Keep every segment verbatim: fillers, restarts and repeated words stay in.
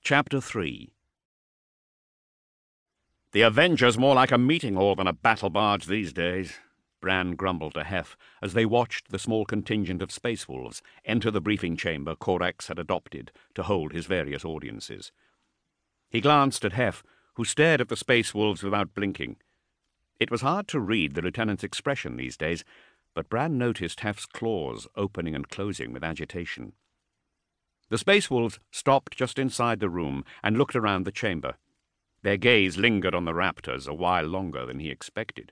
Chapter three. "The Avenger's more like a meeting hall than a battle barge these days," Bran grumbled to Hef as they watched the small contingent of space wolves enter the briefing chamber Corax had adopted to hold his various audiences. He glanced at Hef, who stared at the space wolves without blinking. It was hard to read the lieutenant's expression these days, but Bran noticed Hef's claws opening and closing with agitation. The space wolves stopped just inside the room and looked around the chamber. Their gaze lingered on the raptors a while longer than he expected.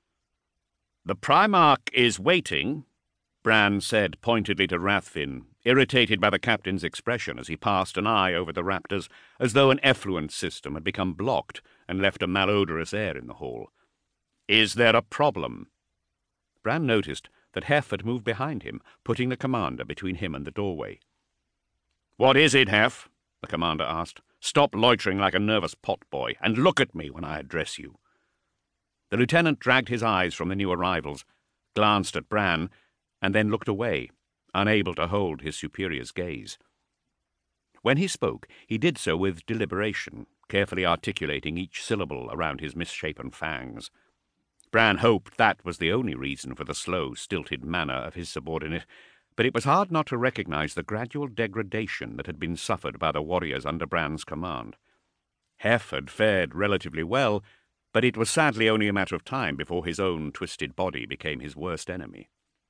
"The Primarch is waiting," Bran said pointedly to Rathvin, irritated by the captain's expression as he passed an eye over the raptors, as though an effluent system had become blocked and left a malodorous air in the hall. "Is there a problem?" Bran noticed that Hef had moved behind him, putting the commander between him and the doorway. "What is it, Hef?" the commander asked. "Stop loitering like a nervous potboy, and look at me when I address you." The lieutenant dragged his eyes from the new arrivals, glanced at Bran, and then looked away, unable to hold his superior's gaze. When he spoke, he did so with deliberation, carefully articulating each syllable around his misshapen fangs. Bran hoped that was the only reason for the slow, stilted manner of his subordinate, but it was hard not to recognize the gradual degradation that had been suffered by the warriors under Bran's command. Hef had fared relatively well, but it was sadly only a matter of time before his own twisted body became his worst enemy.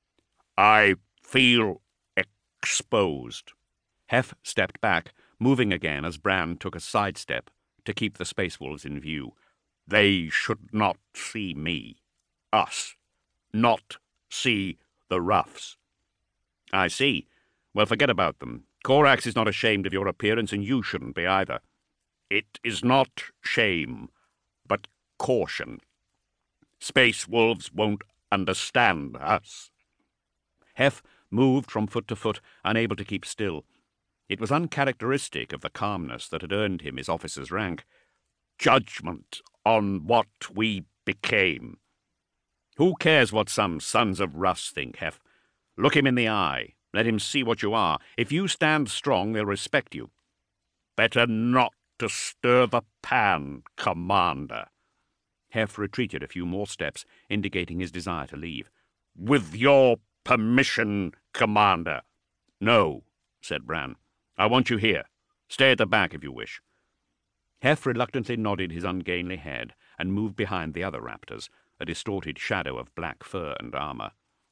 "I feel exposed." Hef stepped back, moving again as Bran took a sidestep to keep the space wolves in view. "They should not see me. Us. Not see the roughs." "I see. Well, forget about them. Corax is not ashamed of your appearance, and you shouldn't be either." "It is not shame, but caution. Space wolves won't understand us." Hef moved from foot to foot, unable to keep still. It was uncharacteristic of the calmness that had earned him his officer's rank. "Judgment on what we became." "Who cares what some sons of Russ think, Hef? Look him in the eye. Let him see what you are. If you stand strong, they'll respect you." "Better not to stir the pan, Commander." Hef retreated a few more steps, indicating his desire to leave. "With your permission, Commander." "No," said Bran. "I want you here. Stay at the back if you wish." Hef reluctantly nodded his ungainly head and moved behind the other raptors, a distorted shadow of black fur and armor.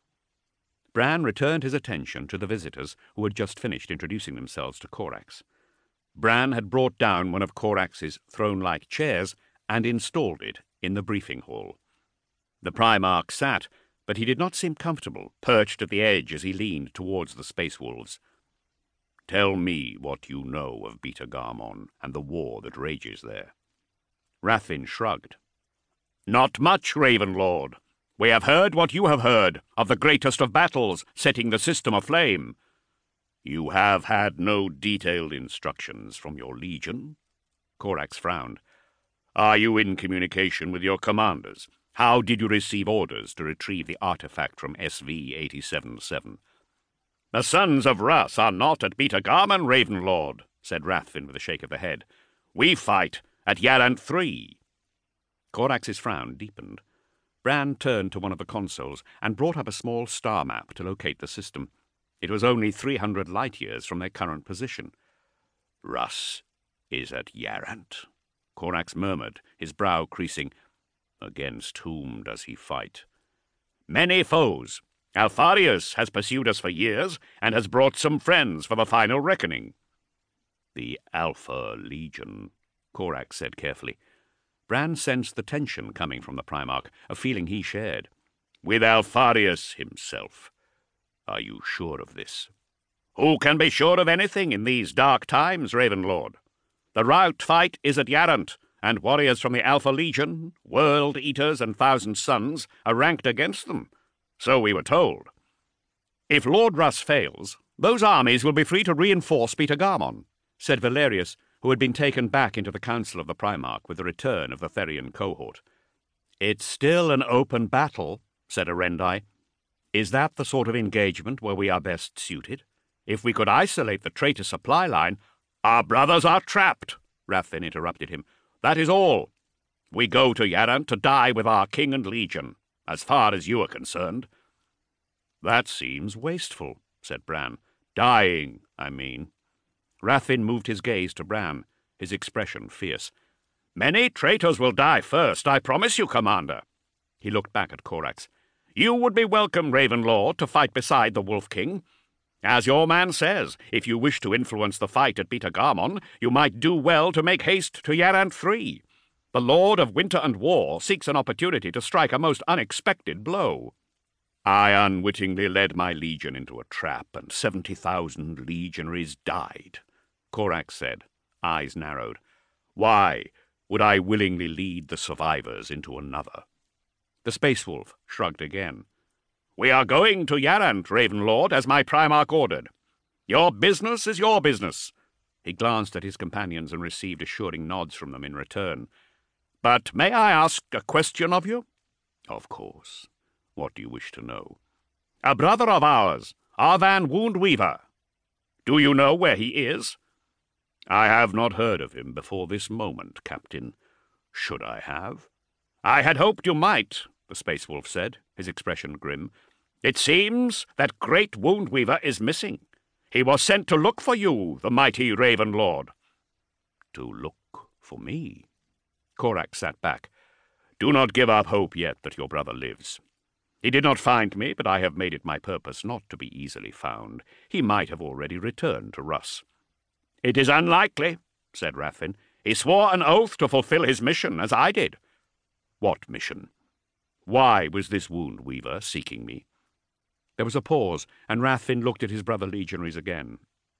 Bran returned his attention to the visitors who had just finished introducing themselves to Corax. Bran had brought down one of Corax's throne-like chairs and installed it in the briefing hall. The Primarch sat, but he did not seem comfortable, perched at the edge as he leaned towards the space wolves. "Tell me what you know of Beta Garmon and the war that rages there." Rathvin shrugged. "Not much, Ravenlord. We have heard what you have heard, of the greatest of battles, setting the system aflame." "You have had no detailed instructions from your legion?" Corax frowned. "Are you in communication with your commanders? How did you receive orders to retrieve the artifact from S V eighty-seven seven? "The sons of Russ are not at Beta Garmon, Ravenlord," said Rathvin with a shake of the head. "We fight at Yarant three." Corax's frown deepened. Bran turned to one of the consoles and brought up a small star map to locate the system. It was only three hundred light-years from their current position. "Russ is at Yarant," Corax murmured, his brow creasing. "Against whom does he fight?" "Many foes. Alfarius has pursued us for years and has brought some friends for the final reckoning." "The Alpha Legion," Corax said carefully. Bran sensed the tension coming from the Primarch, a feeling he shared. "With Alfarius himself. Are you sure of this?" "Who can be sure of anything in these dark times, Ravenlord? The rout fight is at Yarant, and warriors from the Alpha Legion, World Eaters, and Thousand Sons are ranked against them. So we were told. If Lord Russ fails, those armies will be free to reinforce Beta Garmon," said Valerius, who had been taken back into the council of the Primarch with the return of the Therian cohort. "It's still an open battle," said Arendai. "Is that the sort of engagement where we are best suited? If we could isolate the traitor supply line—" Our brothers are trapped, Rathfin interrupted him. That is all. We go to Yarant to die with our king and legion, as far as you are concerned. That seems wasteful, said Bran. Dying, I mean. Rathfin moved his gaze to Bran, his expression fierce. Many traitors will die first, I promise you, Commander. He looked back at Corax. You would be welcome, Ravenlord, to fight beside the Wolf King. As your man says, if you wish to influence the fight at Beta Garmon, you might do well to make haste to Yarant three. The Lord of Winter and War seeks an opportunity to strike a most unexpected blow. I unwittingly led my legion into a trap, and seventy thousand legionaries died, Corax said, eyes narrowed. Why would I willingly lead the survivors into another? The Space Wolf shrugged again. We are going to Yarant, Ravenlord, as my Primarch ordered. Your business is your business. He glanced at his companions and received assuring nods from them in return. But may I ask a question of you? Of course. What do you wish to know? A brother of ours, Arvan Woundweaver. Do you know where he is? I have not heard of him before this moment, Captain. Should I have? I had hoped you might, the Space Wolf said, his expression grim. It seems that great Woundweaver is missing. He was sent to look for you, the mighty Ravenlord. To look for me? Corax sat back. Do not give up hope yet that your brother lives. He did not find me, but I have made it my purpose not to be easily found. He might have already returned to Russ. It is unlikely, said Rathfin. He swore an oath to fulfill his mission, as I did. What mission? Why was this Woundweaver seeking me? There was a pause, and Rathfin looked at his brother legionaries again.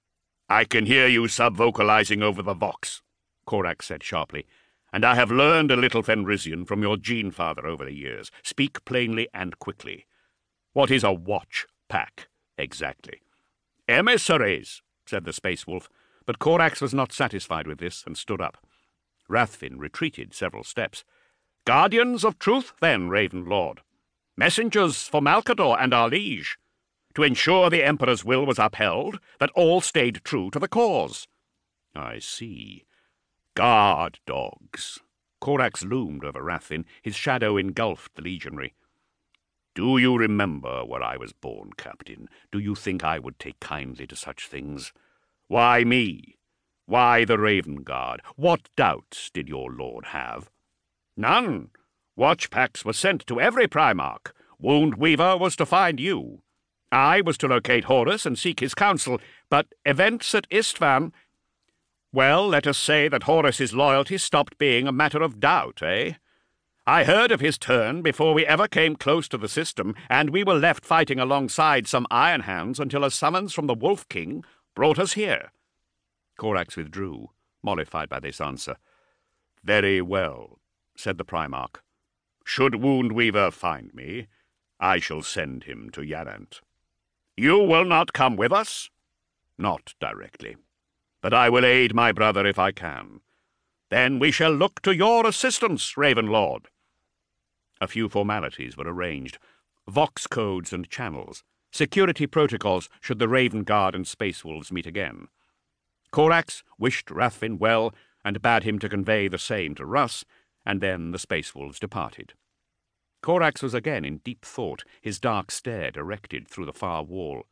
I can hear you sub-vocalizing over the Vox, Corax said sharply. And I have learned a little Fenrisian from your gene-father over the years. Speak plainly and quickly. What is a watch pack, exactly? Emissaries, said the Space Wolf, but Corax was not satisfied with this and stood up. Rathfin retreated several steps. Guardians of truth, then, Ravenlord. Messengers for Malcador and our liege, to ensure the Emperor's will was upheld, that all stayed true to the cause. I see. Guard dogs. Corax loomed over Rathfin, his shadow engulfed the legionary. Do you remember where I was born, Captain? Do you think I would take kindly to such things? Why me? Why the Raven Guard? What doubts did your lord have? None. Watch packs were sent to every Primarch. Woundweaver was to find you. I was to locate Horus and seek his counsel, but events at Istvan... Well, let us say that Horus's loyalty stopped being a matter of doubt, eh? I heard of his turn before we ever came close to the system, and we were left fighting alongside some Iron Hands until a summons from the Wolf King brought us here. Corax withdrew, mollified by this answer. Very well, said the Primarch. Should Woundweaver find me, I shall send him to Yarant. You will not come with us? Not directly. But I will aid my brother if I can. Then we shall look to your assistance, Ravenlord. A few formalities were arranged. Vox codes and channels. Security protocols should the Raven Guard and Space Wolves meet again. Corax wished Rathfin well and bade him to convey the same to Russ, and then the Space Wolves departed. Corax was again in deep thought, his dark stare directed through the far wall.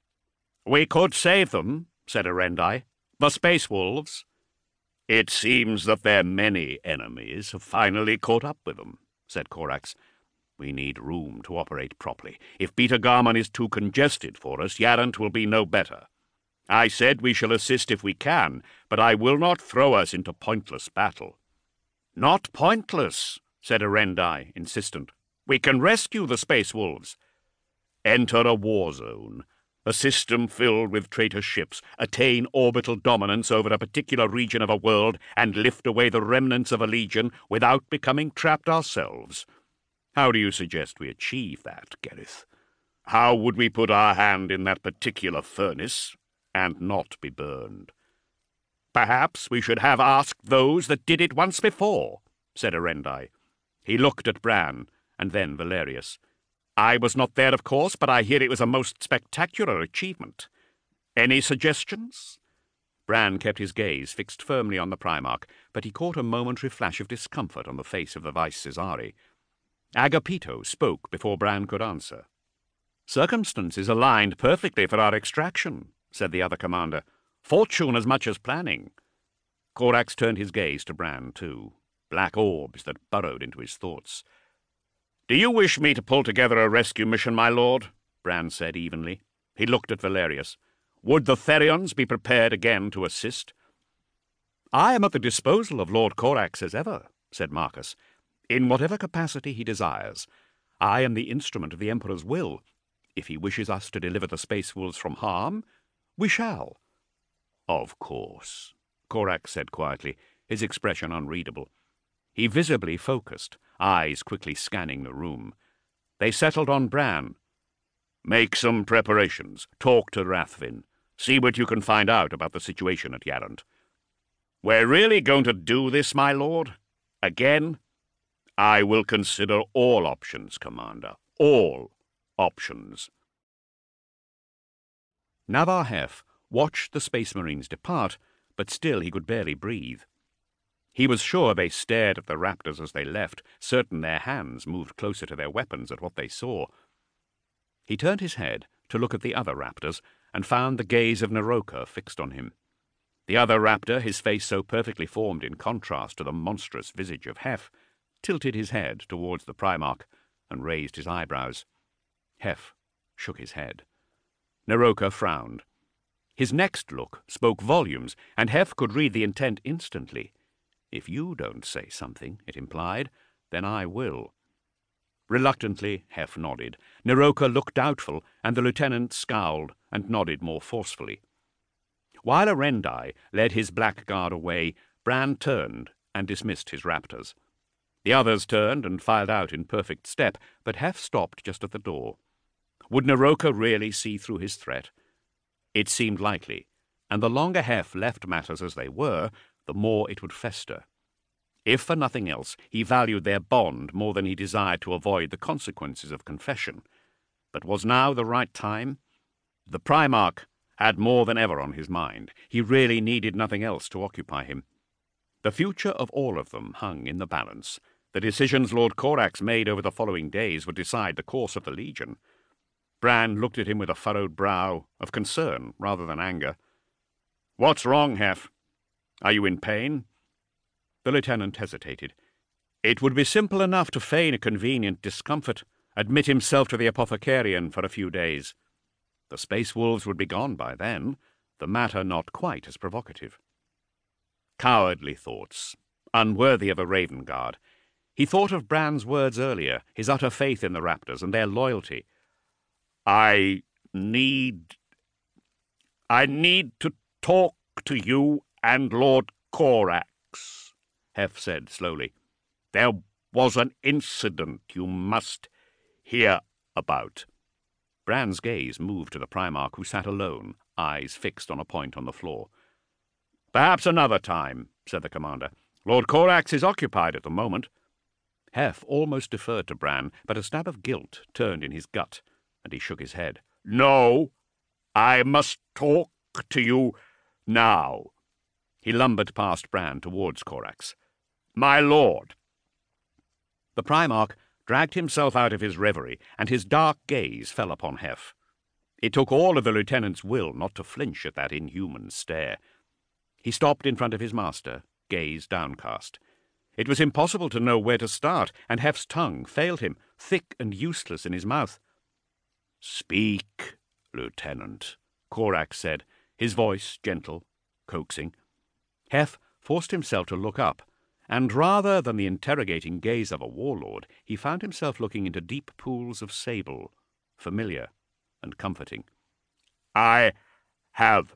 We could save them, said Erendi. The Space Wolves. It seems that their many enemies have finally caught up with them, said Corax. We need room to operate properly. If Beta Garmon is too congested for us, Yarant will be no better. I said we shall assist if we can, but I will not throw us into pointless battle. Not pointless, said Erendi, insistent. We can rescue the Space Wolves. Enter a war zone. A system filled with traitor ships, attain orbital dominance over a particular region of a world, and lift away the remnants of a legion without becoming trapped ourselves. How do you suggest we achieve that, Gareth? How would we put our hand in that particular furnace and not be burned? Perhaps we should have asked those that did it once before, said Erendi. He looked at Bran, and then Valerius. I was not there, of course, but I hear it was a most spectacular achievement. Any suggestions? Bran kept his gaze fixed firmly on the Primarch, but he caught a momentary flash of discomfort on the face of the Vice Caesari. Agapito spoke before Bran could answer. "Circumstances aligned perfectly for our extraction," said the other commander. "Fortune as much as planning." Corax turned his gaze to Bran, too, black orbs that burrowed into his thoughts. "Do you wish me to pull together a rescue mission, my lord?" Bran said evenly. He looked at Valerius. "Would the Therions be prepared again to assist?" "I am at the disposal of Lord Corax as ever," said Marcus, "in whatever capacity he desires. I am the instrument of the Emperor's will. If he wishes us to deliver the Space Wolves from harm, we shall." "Of course," Corax said quietly, his expression unreadable. He visibly focused, eyes quickly scanning the room. They settled on Bran. "Make some preparations. Talk to Rathvin. See what you can find out about the situation at Yarrant." "We're really going to do this, my lord? Again?" "I will consider all options, Commander. All options." Navar Hef watched the Space Marines depart, but still he could barely breathe. He was sure they stared at the raptors as they left, certain their hands moved closer to their weapons at what they saw. He turned his head to look at the other raptors, and found the gaze of Naroka fixed on him. The other raptor, his face so perfectly formed in contrast to the monstrous visage of Hef, tilted his head towards the Primarch and raised his eyebrows. Hef shook his head. Naroka frowned. His next look spoke volumes, and Hef could read the intent instantly. "If you don't say something," it implied, "then I will." Reluctantly, Hef nodded. Naroka looked doubtful, and the lieutenant scowled and nodded more forcefully. While Arendai led his blackguard away, Bran turned and dismissed his raptors. The others turned and filed out in perfect step, but Hef stopped just at the door. Would Naroka really see through his threat? It seemed likely, and the longer Hef left matters as they were, the more it would fester. If for nothing else, he valued their bond more than he desired to avoid the consequences of confession. But was now the right time? The Primarch had more than ever on his mind. He really needed nothing else to occupy him. The future of all of them hung in the balance. The decisions Lord Corax made over the following days would decide the course of the Legion. Bran looked at him with a furrowed brow, of concern rather than anger. "What's wrong, Hef? Are you in pain?" The lieutenant hesitated. It would be simple enough to feign a convenient discomfort, admit himself to the apothecarian for a few days. The Space Wolves would be gone by then, the matter not quite as provocative. Cowardly thoughts, unworthy of a Raven Guard. He thought of Bran's words earlier, his utter faith in the raptors and their loyalty. I need... I need to talk to you and Lord Corax, Hef said slowly. There was an incident you must hear about. Bran's gaze moved to the Primarch, who sat alone, eyes fixed on a point on the floor. Perhaps another time, said the commander. Lord Corax is occupied at the moment. Hef almost deferred to Bran, but a stab of guilt turned in his gut, and he shook his head. No, I must talk to you now. He lumbered past Bran towards Corax. My lord. The Primarch dragged himself out of his reverie, and his dark gaze fell upon Hef. It took all of the lieutenant's will not to flinch at that inhuman stare. He stopped in front of his master, gaze downcast. It was impossible to know where to start, and Hef's tongue failed him, thick and useless in his mouth. Speak, Lieutenant, Corax said, his voice gentle, coaxing. Hef forced himself to look up, and rather than the interrogating gaze of a warlord, he found himself looking into deep pools of sable, familiar and comforting. I have,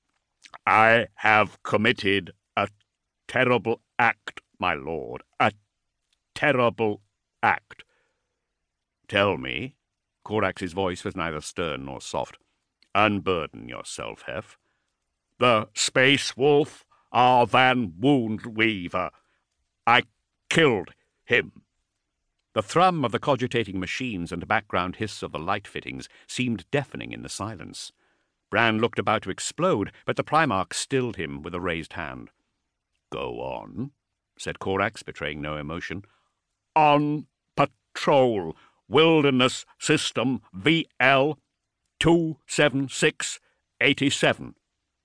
I have committed a terrible act, my lord, a terrible act. Tell me, Corax's voice was neither stern nor soft. Unburden yourself, Hef. The Space Wolf, our Van Woundweaver. I killed him. The thrum of the cogitating machines and background hiss of the light fittings seemed deafening in the silence. Bran looked about to explode, but the Primarch stilled him with a raised hand. "Go on," said Corax, betraying no emotion. "On patrol. Wilderness System V L two seven six eighty-seven.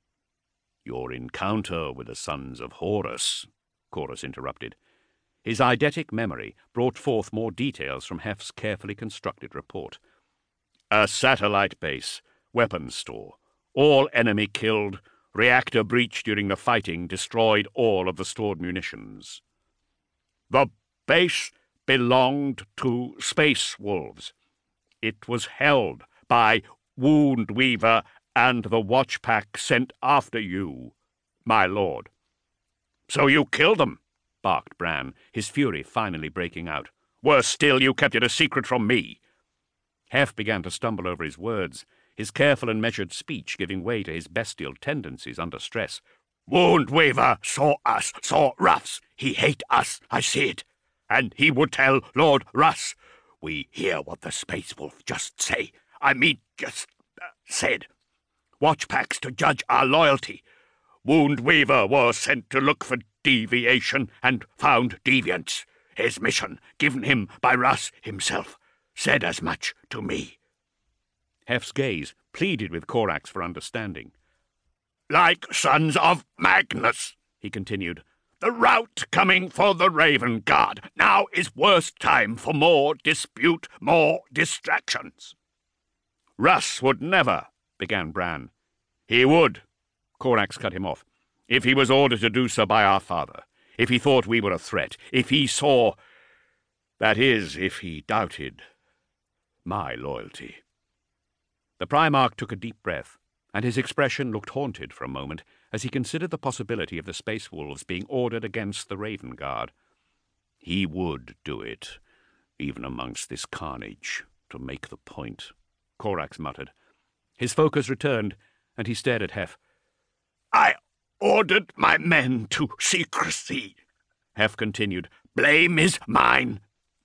"Your encounter with the Sons of Horus," Corus interrupted. His eidetic memory brought forth more details from Hef's carefully constructed report. "A satellite base, weapons store, all enemy killed, reactor breach during the fighting destroyed all of the stored munitions. The base belonged to Space Wolves. It was held by Woundweaver and the Watch Pack sent after you, my lord." "So you killed them?" barked Bran, his fury finally breaking out. "Worse still, you kept it a secret from me." Hef began to stumble over his words, his careful and measured speech giving way to his bestial tendencies under stress. "Woundweaver saw us, saw Ruffs. He hate us, I see it. And he would tell Lord Russ. We hear what the Space Wolf just say. I mean, just uh, said. Watch Packs to judge our loyalty. Woundweaver was sent to look for deviation and found deviants. His mission, given him by Russ himself, said as much to me." Hef's gaze pleaded with Corax for understanding. "Like sons of Magnus," he continued, "the rout coming for the Raven Guard. Now is worst time for more dispute, more distractions." "Russ would never," began Bran. "He would," Corax cut him off, "if he was ordered to do so by our father, if he thought we were a threat, if he saw, that is, if he doubted my loyalty." The Primarch took a deep breath, and his expression looked haunted for a moment as he considered the possibility of the Space Wolves being ordered against the Raven Guard. He would do it, even amongst this carnage, to make the point, Corax muttered. His focus returned, and he stared at Hef. "I ordered my men to secrecy," Hef continued. "Blame is mine."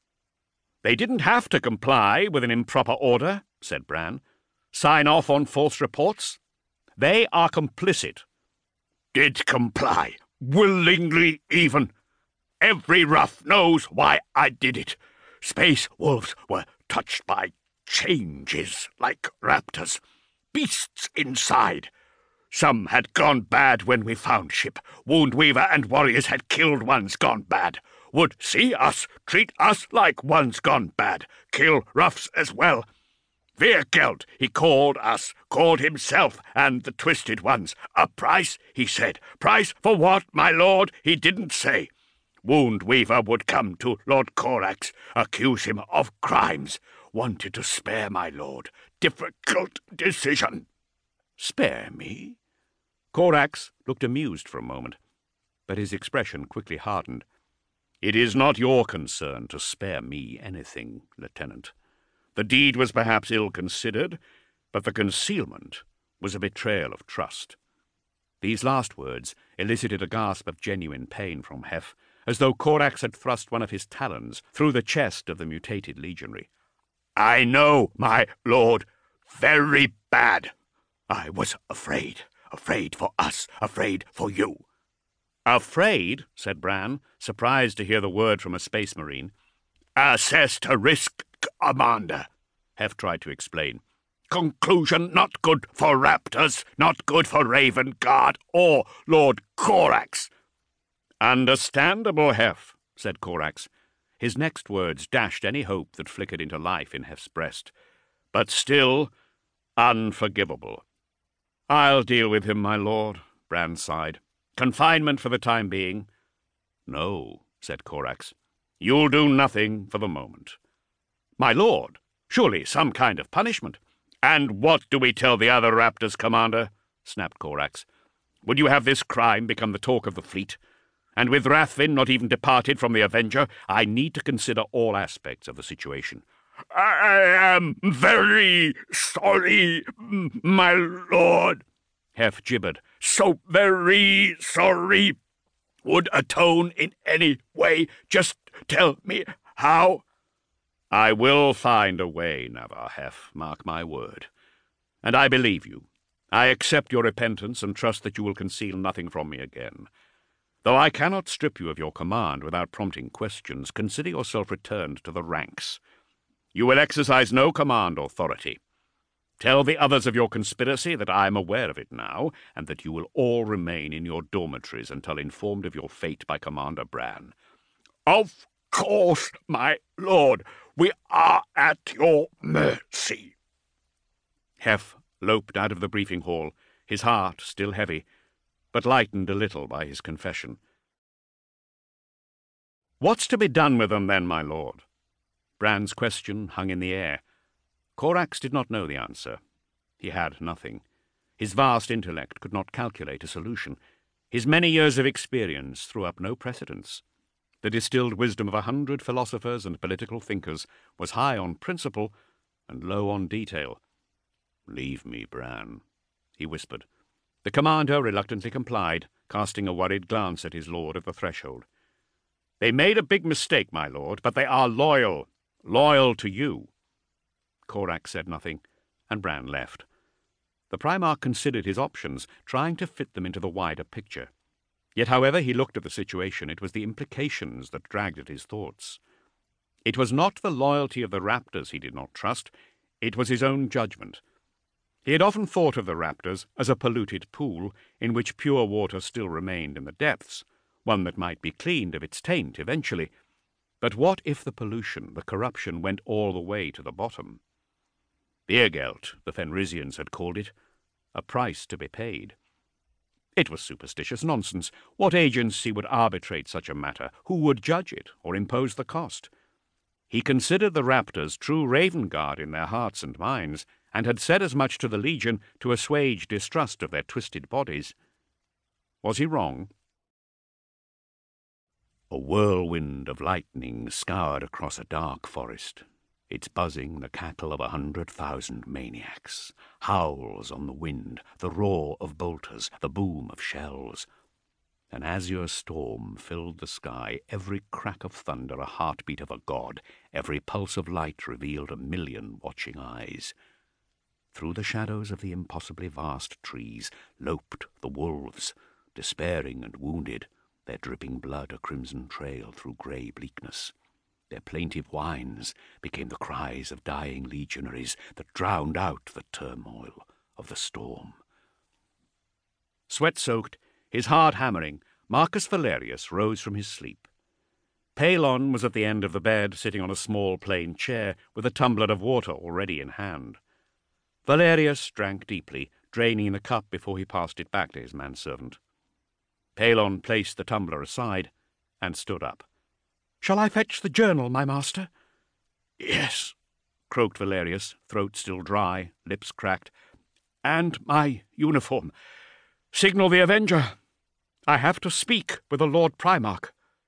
"They didn't have to comply with an improper order," said Bran. "Sign off on false reports. They are complicit." "Did comply, willingly even. Every Ruff knows why I did it. Space Wolves were touched by changes like raptors, beasts inside. Some had gone bad when we found ship. Woundweaver and warriors had killed ones gone bad. Would see us, treat us like ones gone bad. Kill Ruffs as well. Veergeld, he called us, called himself and the Twisted Ones. A price, he said. Price for what, my lord, he didn't say. Woundweaver would come to Lord Corax, accuse him of crimes. Wanted to spare my lord. Difficult decision." "Spare me?" Corax looked amused for a moment, but his expression quickly hardened. "It is not your concern to spare me anything, Lieutenant. The deed was perhaps ill-considered, but the concealment was a betrayal of trust." These last words elicited a gasp of genuine pain from Hef, as though Corax had thrust one of his talons through the chest of the mutated legionary. "I know, my lord, very bad. I was afraid, afraid for us, afraid for you." "Afraid?" said Bran, surprised to hear the word from a space marine. "Assessed a risk, Commander," Hef tried to explain. "Conclusion not good for Raptors, not good for Raven Guard or Lord Corax." "Understandable, Hef," said Corax. His next words dashed any hope that flickered into life in Hef's breast. "But still unforgivable." "I'll deal with him, my lord," Bran sighed. "Confinement for the time being." "No," said Corax. "You'll do nothing for the moment." "My lord, surely some kind of punishment." "And what do we tell the other Raptors, Commander?" snapped Corax. "Would you have this crime become the talk of the fleet? And with Rathvin not even departed from the Avenger, I need to consider all aspects of the situation." "I am very sorry, my lord," Hef gibbered. "So very sorry. Would atone in any way. Just tell me how." "I will find a way, Navar Hef, mark my word. And I believe you. I accept your repentance and trust that you will conceal nothing from me again. Though I cannot strip you of your command without prompting questions, consider yourself returned to the ranks. You will exercise no command authority. Tell the others of your conspiracy that I am aware of it now, and that you will all remain in your dormitories until informed of your fate by Commander Bran. Of course, my lord, we are at your mercy. Hef loped out of the briefing hall, his heart still heavy, but lightened a little by his confession. What's to be done with them, then, my lord? Bran's question hung in the air. Corax did not know the answer. He had nothing. His vast intellect could not calculate a solution. His many years of experience threw up no precedents. The distilled wisdom of a hundred philosophers and political thinkers was high on principle and low on detail. "Leave me, Bran," he whispered. The commander reluctantly complied, casting a worried glance at his lord at the threshold. "They made a big mistake, my lord, but they are loyal, loyal to you." Corax said nothing, and Bran left. The Primarch considered his options, trying to fit them into the wider picture. Yet however he looked at the situation, it was the implications that dragged at his thoughts. It was not the loyalty of the Raptors he did not trust, it was his own judgment. He had often thought of the Raptors as a polluted pool in which pure water still remained in the depths, one that might be cleaned of its taint eventually. But what if the pollution, the corruption, went all the way to the bottom? Beergelt, the Fenrisians had called it, a price to be paid. It was superstitious nonsense. What agency would arbitrate such a matter? Who would judge it, or impose the cost? He considered the Raptors true Raven Guard in their hearts and minds, and had said as much to the Legion to assuage distrust of their twisted bodies. Was he wrong? A whirlwind of lightning scoured across a dark forest, its buzzing the cackle of a hundred thousand maniacs, howls on the wind, the roar of bolters, the boom of shells. An azure storm filled the sky, every crack of thunder a heartbeat of a god, every pulse of light revealed a million watching eyes. Through the shadows of the impossibly vast trees loped the wolves, despairing and wounded, their dripping blood a crimson trail through grey bleakness. Their plaintive whines became the cries of dying legionaries that drowned out the turmoil of the storm. Sweat-soaked, his heart hammering, Marcus Valerius rose from his sleep. Palon was at the end of the bed, sitting on a small plain chair with a tumbler of water already in hand. Valerius drank deeply, draining the cup before he passed it back to his manservant. Palon placed the tumbler aside and stood up. "Shall I fetch the journal, my master?" "Yes," croaked Valerius, throat still dry, lips cracked. "And my uniform. Signal the Avenger. I have to speak with the Lord Primarch."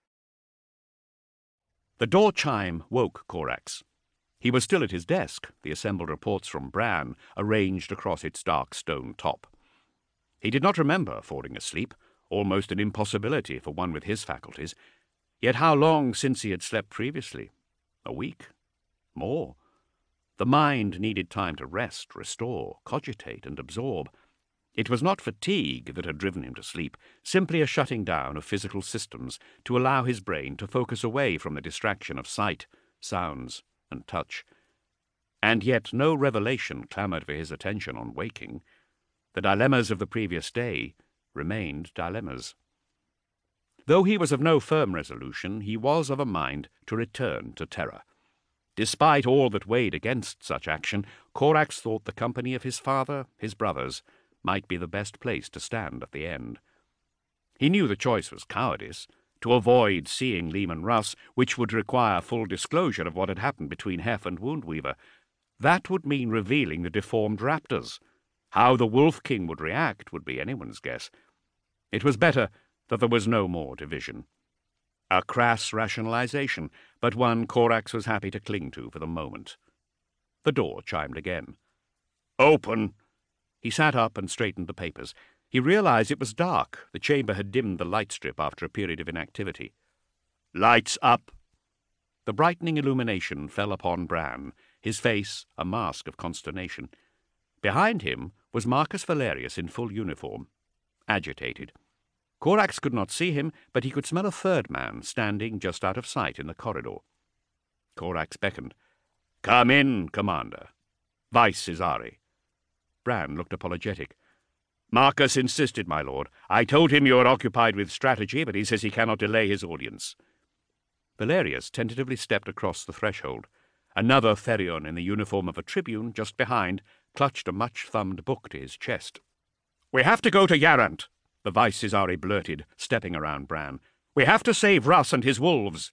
The door chime woke Corax. He was still at his desk, the assembled reports from Bran arranged across its dark stone top. He did not remember falling asleep, almost an impossibility for one with his faculties. Yet how long since he had slept previously? A week? More? The mind needed time to rest, restore, cogitate, and absorb. It was not fatigue that had driven him to sleep, simply a shutting down of physical systems to allow his brain to focus away from the distraction of sight, sounds, and touch. And yet no revelation clamoured for his attention on waking. The dilemmas of the previous day remained dilemmas. Though he was of no firm resolution, he was of a mind to return to Terra. Despite all that weighed against such action, Corax thought the company of his father, his brothers, might be the best place to stand at the end. He knew the choice was cowardice, to avoid seeing Leman Russ, which would require full disclosure of what had happened between Hef and Woundweaver. That would mean revealing the deformed raptors. How the Wolf King would react would be anyone's guess. It was better that there was no more division. A crass rationalization, but one Corax was happy to cling to for the moment. The door chimed again. "Open!" He sat up and straightened the papers. He realized it was dark. The chamber had dimmed the light strip after a period of inactivity. "Lights up!" The brightening illumination fell upon Bran, his face a mask of consternation. Behind him was Marcus Valerius in full uniform, agitated. Corax could not see him, but he could smell a third man standing just out of sight in the corridor. Corax beckoned. "Come in, Commander. Vice Caesari." Bran looked apologetic. "Marcus insisted, my lord. I told him you are occupied with strategy, but he says he cannot delay his audience." Valerius tentatively stepped across the threshold. Another Therion in the uniform of a tribune, just behind, clutched a much-thumbed book to his chest. "We have to go to Yarant," the Vice Caesari blurted, stepping around Bran. "We have to save Russ and his wolves."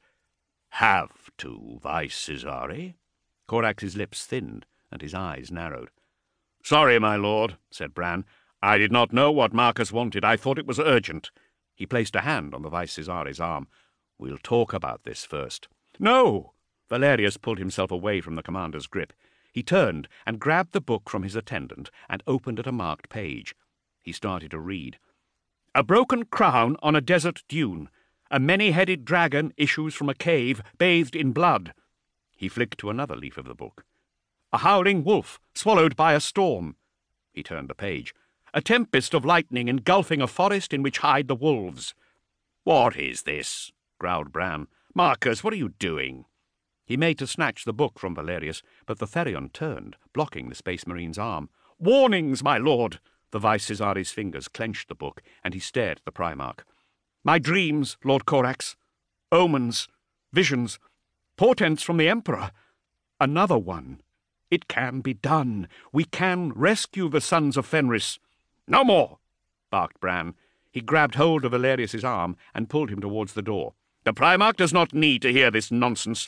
"Have to, Vice Caesari?" Corax's lips thinned and his eyes narrowed. "Sorry, my lord," said Bran. "I did not know what Marcus wanted. I thought it was urgent." He placed a hand on the Vice Caesari's arm. "We'll talk about this first." "No!" Valerius pulled himself away from the commander's grip. He turned and grabbed the book from his attendant and opened at a marked page. He started to read. "A broken crown on a desert dune. A many-headed dragon issues from a cave bathed in blood." He flicked to another leaf of the book. "A howling wolf swallowed by a storm." He turned the page. "A tempest of lightning engulfing a forest in which hide the wolves." "What is this?" growled Bran. "Marcus, what are you doing?" He made to snatch the book from Valerius, but the Therion turned, blocking the Space Marine's arm. "Warnings, my lord!" The Vice Caesari's fingers clenched the book, and he stared at the Primarch. "My dreams, Lord Corax. Omens, visions, portents from the Emperor. Another one. It can be done. We can rescue the sons of Fenris." "No more!" barked Bran. He grabbed hold of Valerius's arm and pulled him towards the door. "The Primarch does not need to hear this nonsense."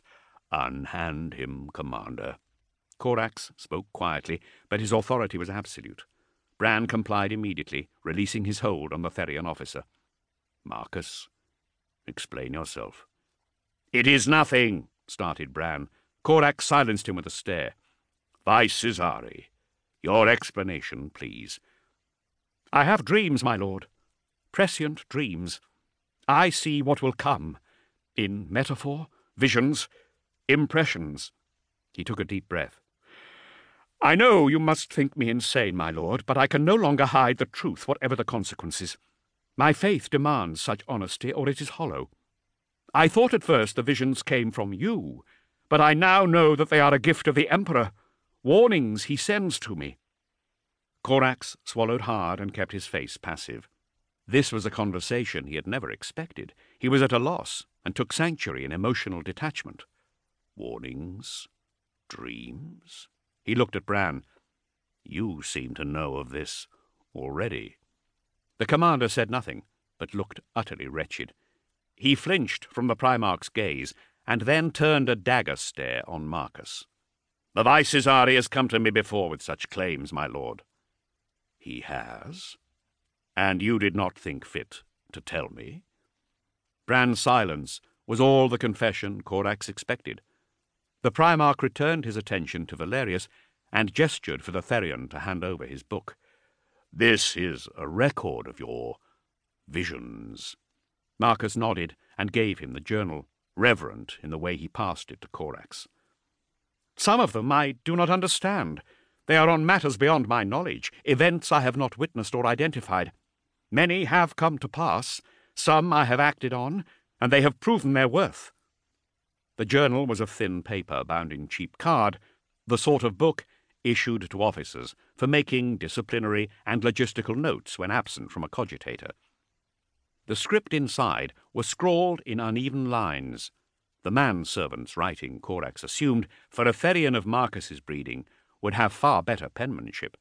"Unhand him, Commander." Corax spoke quietly, but his authority was absolute. Bran complied immediately, releasing his hold on the Therion officer. "Marcus, explain yourself." "It is nothing," started Bran. Corax silenced him with a stare. "Vice Caesari, your explanation, please." "I have dreams, my lord. Prescient dreams. I see what will come. In metaphor, visions, impressions." He took a deep breath. "I know you must think me insane, my lord, but I can no longer hide the truth, whatever the consequences. My faith demands such honesty, or it is hollow. I thought at first the visions came from you, but I now know that they are a gift of the Emperor, warnings he sends to me." Corax swallowed hard and kept his face passive. This was a conversation he had never expected. He was at a loss, and took sanctuary in emotional detachment. "Warnings? Dreams?" He looked at Bran. "You seem to know of this already." The commander said nothing, but looked utterly wretched. He flinched from the Primarch's gaze, and then turned a dagger stare on Marcus. "The Vice Caesari has come to me before with such claims, my lord." "He has? And you did not think fit to tell me?" Bran's silence was all the confession Corax expected. The Primarch returned his attention to Valerius and gestured for the Therion to hand over his book. "This is a record of your visions." Marcus nodded and gave him the journal, reverent in the way he passed it to Corax. "Some of them I do not understand. They are on matters beyond my knowledge, events I have not witnessed or identified. Many have come to pass, some I have acted on, and they have proven their worth." The journal was of thin paper bound in cheap card, the sort of book issued to officers for making disciplinary and logistical notes when absent from a cogitator. The script inside was scrawled in uneven lines. The manservants writing, Corax assumed, for a Therion of Marcus's breeding, would have far better penmanship.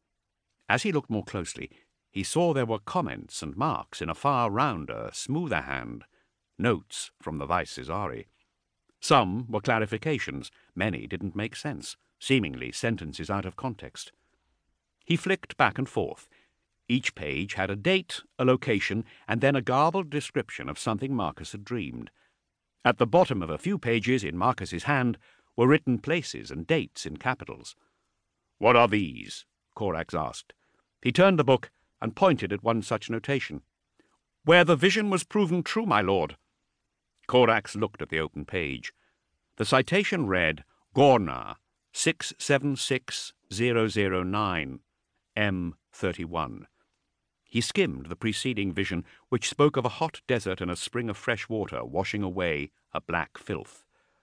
As he looked more closely, he saw there were comments and marks in a far rounder, smoother hand, notes from the Vice Caesari. Some were clarifications, many didn't make sense, seemingly sentences out of context. He flicked back and forth. Each page had a date, a location, and then a garbled description of something Marcus had dreamed. At the bottom of a few pages, in Marcus's hand, were written places and dates in capitals. "What are these?" Corax asked. He turned the book and pointed at one such notation. "Where the vision was proven true, my lord." Corax looked at the open page. The citation read, "Gornar, six seven six zero zero nine M thirty-one. He skimmed the preceding vision, which spoke of a hot desert and a spring of fresh water washing away a black filth.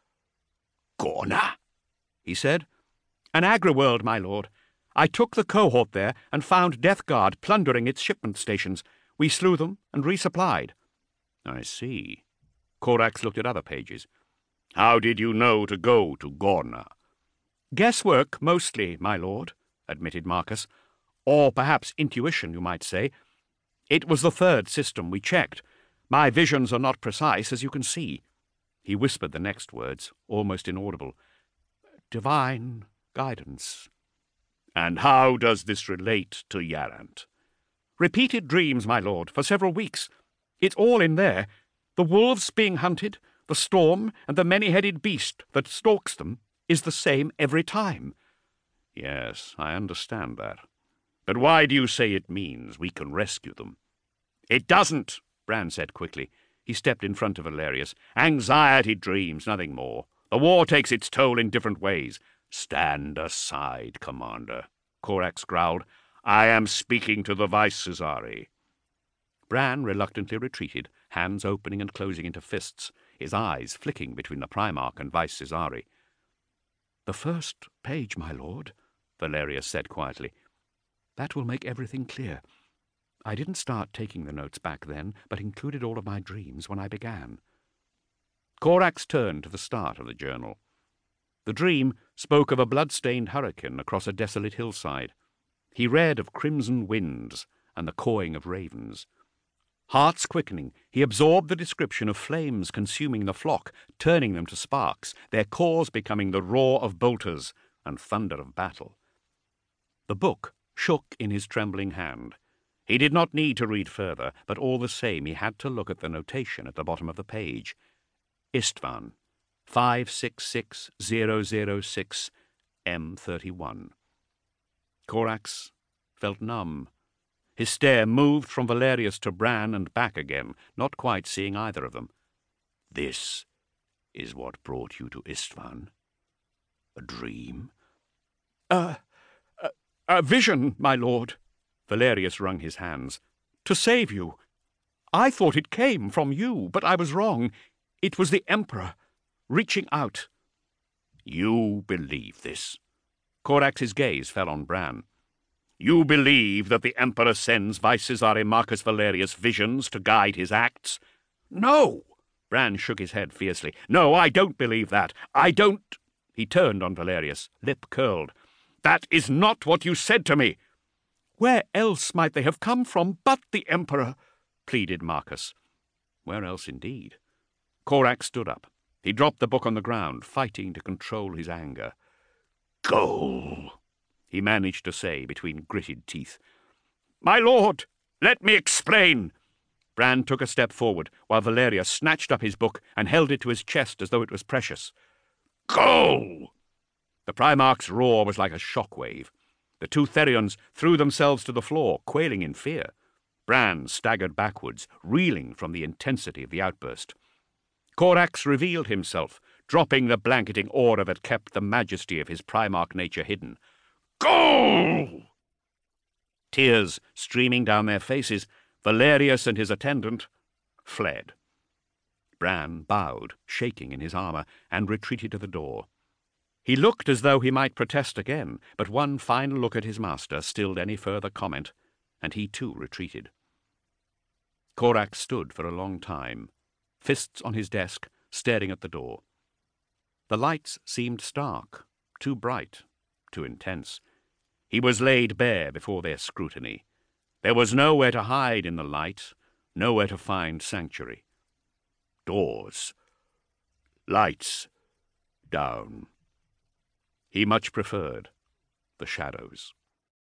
"Gorna," he said. "An agri-world, my lord. I took the cohort there and found Death Guard plundering its shipment stations. We slew them and resupplied." "I see." Corax looked at other pages. "How did you know to go to Gorna?" "Guesswork, mostly, my lord," admitted Marcus. "Or perhaps intuition, you might say. It was the third system we checked. My visions are not precise, as you can see." He whispered the next words, almost inaudible. "Divine guidance." "And how does this relate to Yarant?" "Repeated dreams, my lord, for several weeks. It's all in there. The wolves being hunted, the storm, and the many-headed beast that stalks them is the same every time." "Yes, I understand that. But why do you say it means we can rescue them?" "It doesn't," Bran said quickly. He stepped in front of Valerius. "Anxiety dreams, nothing more. The war takes its toll in different ways." "Stand aside, Commander," Corax growled. "I am speaking to the Vice-Caesari." Bran reluctantly retreated, hands opening and closing into fists, his eyes flicking between the Primarch and Vice-Caesari. "The first page, my lord," Valerius said quietly. "That will make everything clear. I didn't start taking the notes back then, but included all of my dreams when I began." Corax turned to the start of the journal. The dream spoke of a blood-stained hurricane across a desolate hillside. He read of crimson winds and the cawing of ravens. Hearts quickening, he absorbed the description of flames consuming the flock, turning them to sparks, their cause becoming the roar of bolters and thunder of battle. The book shook in his trembling hand. He did not need to read further, but all the same he had to look at the notation at the bottom of the page. Istvan, five six six zero zero six M thirty-one. Corax felt numb. His stare moved from Valerius to Bran and back again, not quite seeing either of them. "This is what brought you to Istvan? A dream?" A, a, a vision, my lord." Valerius wrung his hands. "To save you. I thought it came from you, but I was wrong. It was the Emperor, reaching out." "You believe this?" Corax's gaze fell on Bran. "You believe that the Emperor sends Vice-Caesari Marcus Valerius visions to guide his acts?" "No!" Bran shook his head fiercely. "No, I don't believe that. I don't—" He turned on Valerius, lip curled. "That is not what you said to me." "Where else might they have come from but the Emperor?" pleaded Marcus. Where else indeed? Corax stood up. He dropped the book on the ground, fighting to control his anger. "Go," he managed to say between gritted teeth. "My lord, let me explain." Bran took a step forward, while Valerius snatched up his book and held it to his chest as though it was precious. "Go!" The Primarch's roar was like a shockwave. The two Therions threw themselves to the floor, quailing in fear. Bran staggered backwards, reeling from the intensity of the outburst. Corax revealed himself, dropping the blanketing aura that kept the majesty of his Primarch nature hidden. "Go!" Tears streaming down their faces, Valerius and his attendant fled. Bran bowed, shaking in his armour, and retreated to the door. He looked as though he might protest again, but one final look at his master stilled any further comment, and he too retreated. Corax stood for a long time, fists on his desk, staring at the door. The lights seemed stark, too bright, too intense. He was laid bare before their scrutiny. There was nowhere to hide in the light, nowhere to find sanctuary. Doors. Lights. Down. He much preferred the shadows.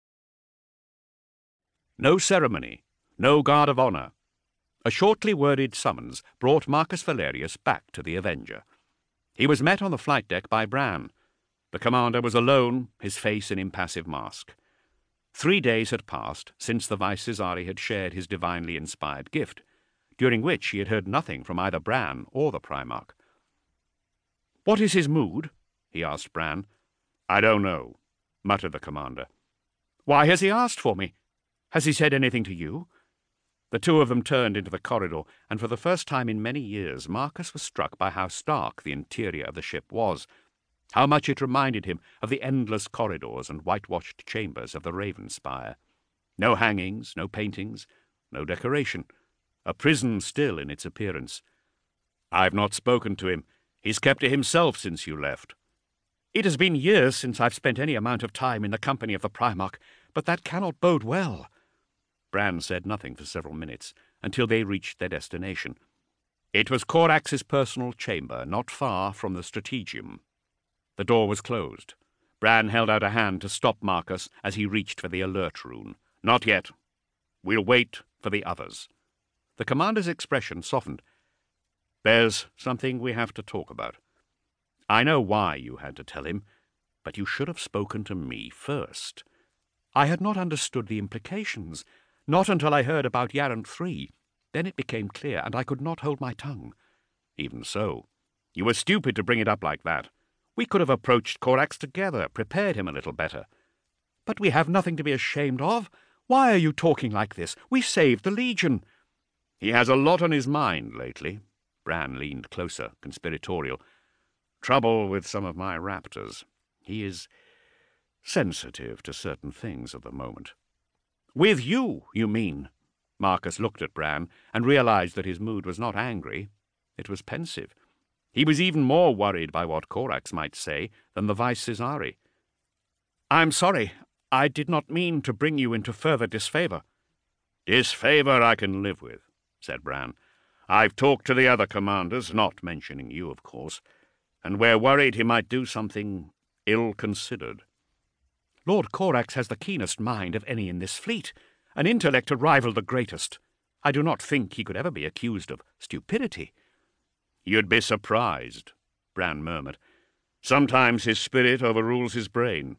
No ceremony, no guard of honour. A shortly worded summons brought Marcus Valerius back to the Avenger. He was met on the flight deck by Bran. The commander was alone, his face an impassive mask. Three days had passed since the Vice-Caesari had shared his divinely inspired gift, during which he had heard nothing from either Bran or the Primarch. "What is his mood?" he asked Bran. "I don't know," muttered the commander. "Why has he asked for me? Has he said anything to you?" The two of them turned into the corridor, and for the first time in many years Marcus was struck by how stark the interior of the ship was, how much it reminded him of the endless corridors and whitewashed chambers of the Ravenspire. No hangings, no paintings, no decoration. A prison still in its appearance. "I've not spoken to him. He's kept to himself since you left." "It has been years since I've spent any amount of time in the company of the Primarch, but that cannot bode well." Bran said nothing for several minutes, until they reached their destination. It was Corax's personal chamber, not far from the Strategium. The door was closed. Bran held out a hand to stop Marcus as he reached for the alert rune. "Not yet. We'll wait for the others." The commander's expression softened. "There's something we have to talk about. I know why you had to tell him, but you should have spoken to me first." "I had not understood the implications. Not until I heard about Yarran three. Then it became clear, and I could not hold my tongue." "Even so. You were stupid to bring it up like that. We could have approached Corax together, prepared him a little better." "But we have nothing to be ashamed of. Why are you talking like this? We saved the Legion." "He has a lot on his mind lately." Bran leaned closer, conspiratorial. "Trouble with some of my raptors. He is sensitive to certain things at the moment." "With you, you mean?" Marcus looked at Bran and realized that his mood was not angry. It was pensive. He was even more worried by what Corax might say than the Vice Caesari. "I'm sorry. I did not mean to bring you into further disfavour." "Disfavour I can live with," said Bran. "I've talked to the other commanders, not mentioning you, of course, and we're worried he might do something ill-considered." "Lord Corax has the keenest mind of any in this fleet, an intellect to rival the greatest. I do not think he could ever be accused of stupidity." "You'd be surprised," Bran murmured. "Sometimes his spirit overrules his brain.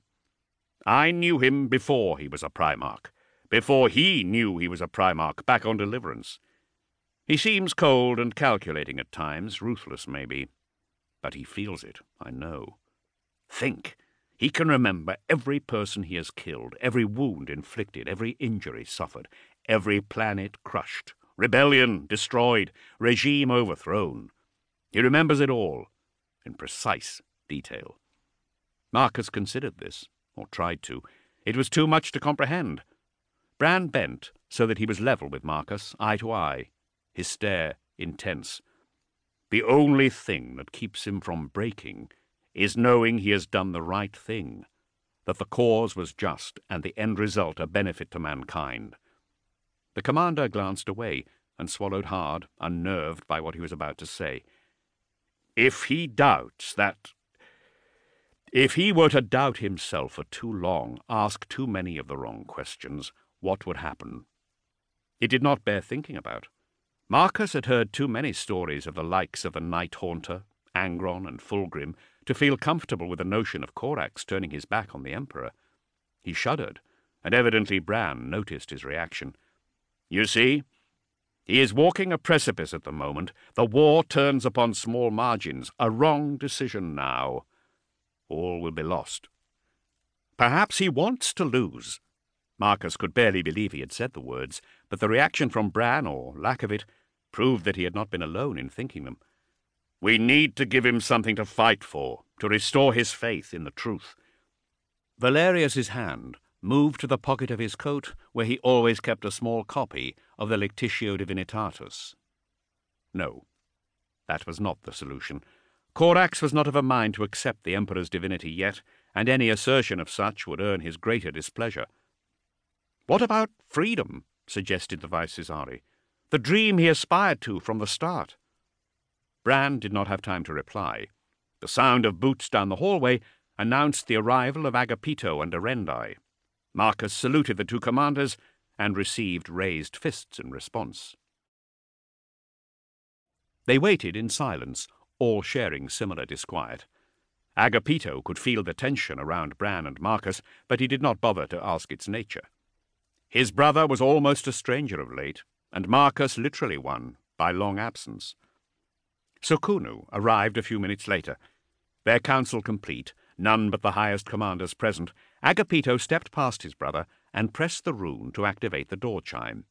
I knew him before he was a Primarch, before he knew he was a Primarch back on Deliverance. He seems cold and calculating at times, ruthless maybe, but he feels it, I know. Think! He can remember every person he has killed, every wound inflicted, every injury suffered, every planet crushed, rebellion destroyed, regime overthrown. He remembers it all, in precise detail." Marcus considered this, or tried to. It was too much to comprehend. Bran bent so that he was level with Marcus, eye to eye, his stare intense. "The only thing that keeps him from breaking is knowing he has done the right thing, that the cause was just and the end result a benefit to mankind." The commander glanced away and swallowed hard, unnerved by what he was about to say. "If he doubts that... If he were to doubt himself for too long, ask too many of the wrong questions, what would happen?" It did not bear thinking about. Marcus had heard too many stories of the likes of the Night Haunter, Angron, and Fulgrim to feel comfortable with the notion of Corax turning his back on the Emperor. He shuddered, and evidently Bran noticed his reaction. "You see, he is walking a precipice at the moment. The war turns upon small margins. A wrong decision now. All will be lost." "Perhaps he wants to lose." Marcus could barely believe he had said the words, but the reaction from Bran, or lack of it, proved that he had not been alone in thinking them. "We need to give him something to fight for, to restore his faith in the truth." Valerius's hand moved to the pocket of his coat where he always kept a small copy of the Lectitio Divinitatus. No, that was not the solution. Corax was not of a mind to accept the Emperor's divinity yet, and any assertion of such would earn his greater displeasure. "What about freedom?" suggested the Vice Caesari. "The dream he aspired to from the start." Bran did not have time to reply. The sound of boots down the hallway announced the arrival of Agapito and Erendi. Marcus saluted the two commanders and received raised fists in response. They waited in silence, all sharing similar disquiet. Agapito could feel the tension around Bran and Marcus, but he did not bother to ask its nature. His brother was almost a stranger of late, and Marcus literally one, by long absence. Sukunu arrived a few minutes later. Their council complete, none but the highest commanders present, Agapito stepped past his brother and pressed the rune to activate the door chime.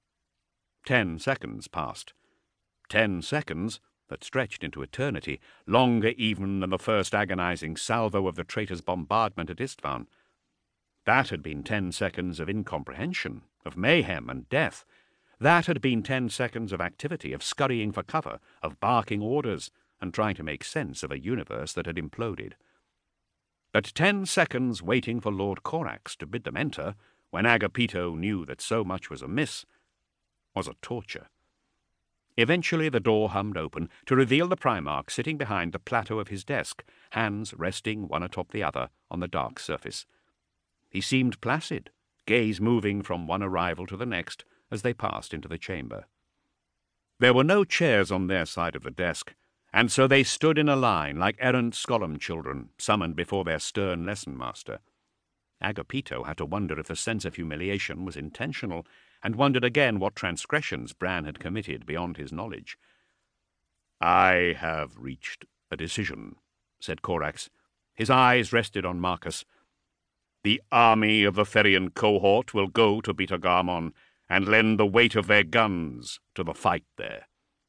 Ten seconds passed. Ten seconds that stretched into eternity, longer even than the first agonizing salvo of the traitor's bombardment at Istvan. That had been ten seconds of incomprehension, of mayhem and death. That had been ten seconds of activity, of scurrying for cover, of barking orders, and trying to make sense of a universe that had imploded. But ten seconds waiting for Lord Corax to bid them enter, when Agapito knew that so much was amiss, was a torture. Eventually the door hummed open to reveal the Primarch sitting behind the plateau of his desk, hands resting one atop the other on the dark surface. He seemed placid, gaze moving from one arrival to the next as they passed into the chamber. There were no chairs on their side of the desk, and so they stood in a line like errant Scollum children summoned before their stern lesson master. Agapito had to wonder if the sense of humiliation was intentional, and wondered again what transgressions Bran had committed beyond his knowledge. "I have reached a decision," said Corax. His eyes rested on Marcus. "The army of the Therian cohort will go to Beta Garmon and lend the weight of their guns to the fight there."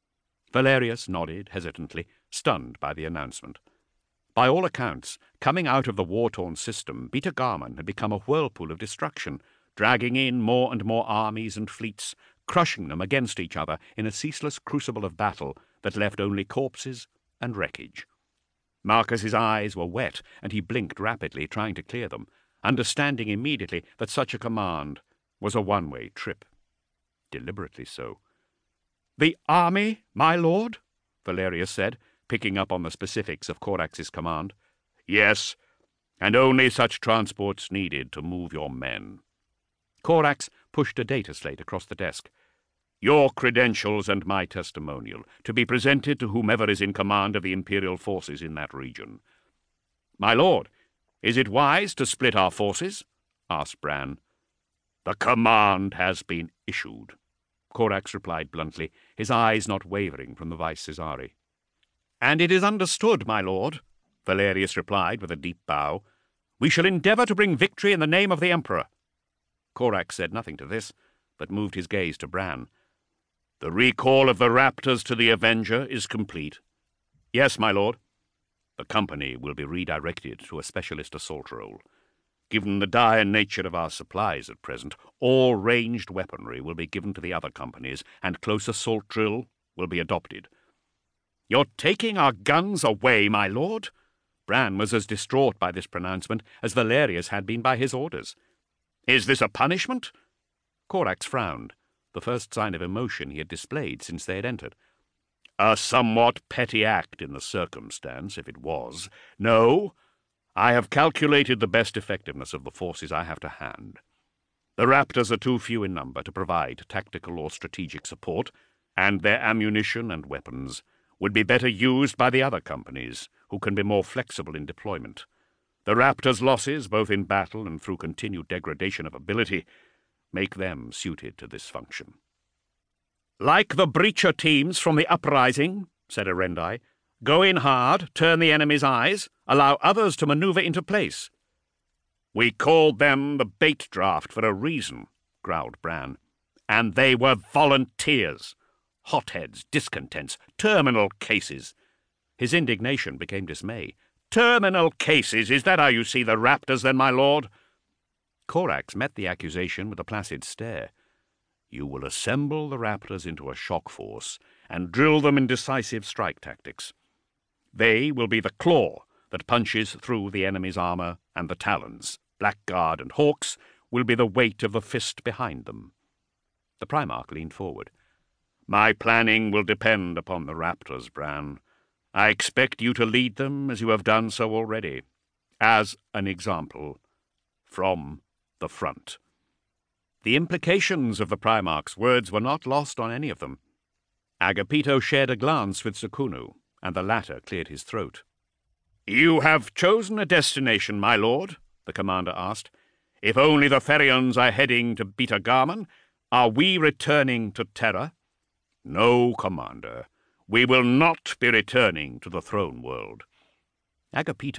Valerius nodded hesitantly, stunned by the announcement. By all accounts, coming out of the war-torn system, Beta Garmon had become a whirlpool of destruction, dragging in more and more armies and fleets, crushing them against each other in a ceaseless crucible of battle that left only corpses and wreckage. Marcus's eyes were wet, and he blinked rapidly, trying to clear them, understanding immediately that such a command was a one-way trip. Deliberately so. "The army, my lord?" Valerius said, picking up on the specifics of Corax's command. "Yes, and only such transports needed to move your men." Corax pushed a data slate across the desk. "Your credentials and my testimonial, to be presented to whomever is in command of the Imperial forces in that region." "My lord, is it wise to split our forces?" asked Bran. "The command has been issued," Corax replied bluntly, his eyes not wavering from the Vice Caesari. "And it is understood, my lord," Valerius replied with a deep bow. "We shall endeavour to bring victory in the name of the Emperor." Corax said nothing to this, but moved his gaze to Bran. "The recall of the Raptors to the Avenger is complete." "Yes, my lord." "The company will be redirected to a specialist assault role. Given the dire nature of our supplies at present, all ranged weaponry will be given to the other companies, and close assault drill will be adopted." "You're taking our guns away, my lord?" Bran was as distraught by this pronouncement as Valerius had been by his orders. "Is this a punishment?" Corax frowned, the first sign of emotion he had displayed since they had entered. "A somewhat petty act in the circumstance, if it was. No, I have calculated the best effectiveness of the forces I have to hand. The Raptors are too few in number to provide tactical or strategic support, and their ammunition and weapons would be better used by the other companies, who can be more flexible in deployment. The Raptors' losses, both in battle and through continued degradation of ability, make them suited to this function." "Like the breacher teams from the Uprising," said Erendi. "Go in hard, turn the enemy's eyes, allow others to maneuver into place." "We called them the bait draft for a reason," growled Bran. "And they were volunteers. Hotheads, discontents, terminal cases." His indignation became dismay. "Terminal cases, is that how you see the Raptors, then, my lord?" Corax met the accusation with a placid stare. "You will assemble the Raptors into a shock force and drill them in decisive strike tactics. They will be the claw that punches through the enemy's armour, and the talons, Blackguard and Hawks, will be the weight of the fist behind them." The Primarch leaned forward. "My planning will depend upon the Raptors, Bran. I expect you to lead them as you have done so already, as an example, from the front." The implications of the Primarch's words were not lost on any of them. Agapito shared a glance with Sukunu, and the latter cleared his throat. "You have chosen a destination, my lord?" the commander asked. "If only the Therians are heading to Beta Garmon, are we returning to Terra?" "No, Commander. We will not be returning to the throne world." Agapito,